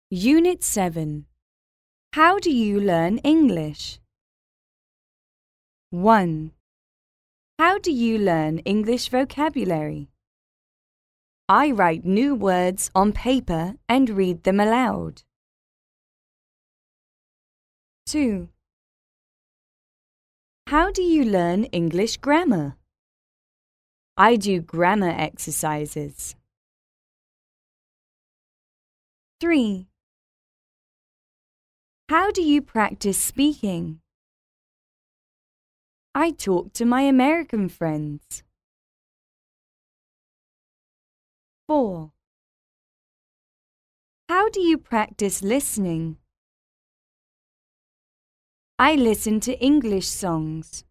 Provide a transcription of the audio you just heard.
Unit 7. How do you learn English? 1. How do you learn English vocabulary? I write new words on paper and read them aloud. 2. How do you learn English grammar? I do grammar exercises. 3. How do you practice speaking? I talk to my American friends. 4. How do you practice listening? I listen to English songs.